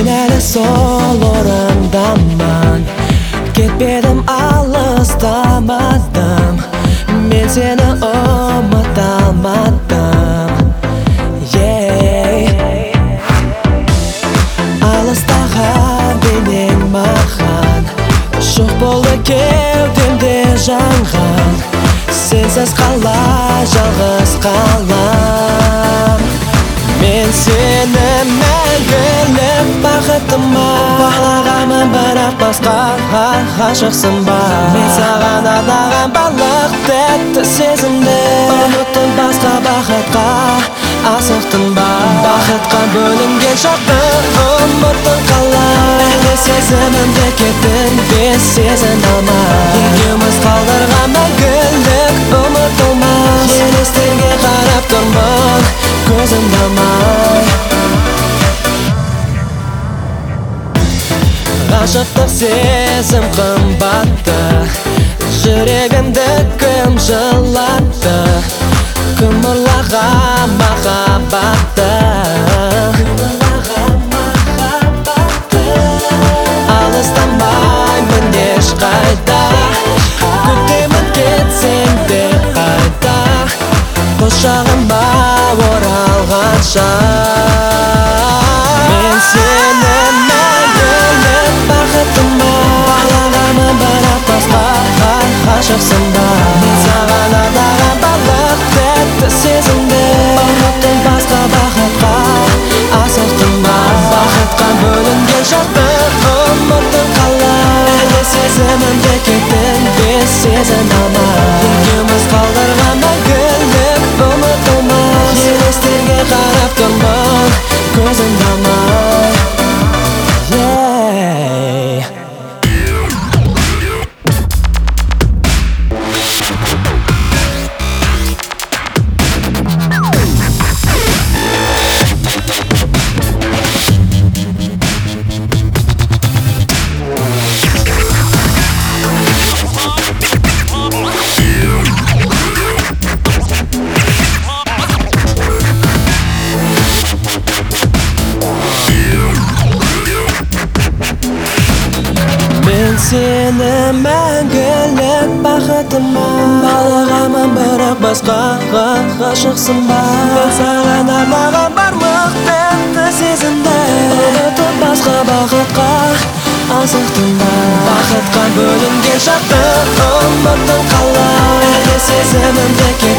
Мен әлі сол орындамын, кетпедім, алыстамадым. Мен сені ұмыта алмадым. Алыстаған бейнең маған жоқ болды, кеудемде жанған. Сенсіз қалай жалғыз қалам. Мен сені мәңгілік бақытыма бағлағанмын, бірақ басқаға ғашықсың ба? Мен саған арнаған барлық тәтті сезімді ұмыттың, басқа бақытқа асықтың ба? Бақытқа бөлінген шақты ұмыттың қалай? Әлі сезімімді кеттің бе сезін алмай? Екеуміз қалдырған мәңгілік ұмытылмас елестерге қарап тұрмын, көзімді алмай. Ғашықтық сезім қымбатты, жүрегімді кім жылатты? Кім ұрлаған махаббатты? Алыстамаймын ешқайда, күтемін кетсең де қайда, құшағыма оралғанша. Мен сені мәңгілік бақытыма бағлағанмын, бірақ басқаға ғашықсың ба? Мен саған арнаған барлық тәтті сезімді ұмыттың, басқа бақытқа асықтың ба? Бақытқа бөлінген шақты ұмыттың қалай? Әлі сезімімді кеттің бе сезін алмай? Екеуміз қалдырған мәңгілік ұмытылмас елестерге қарап тұрмын, көзімді алмай. Мен сені мәңгілік бақытыма бағлағанмын, бірақ басқаға ғашықсың ба? Мен саған арнаған барлық тәтті сезімді ұмытып, басқа бақытқа асықтың ба? Бақытқа бөлінген шақты ұмыттың қалай? Әлі сезімімді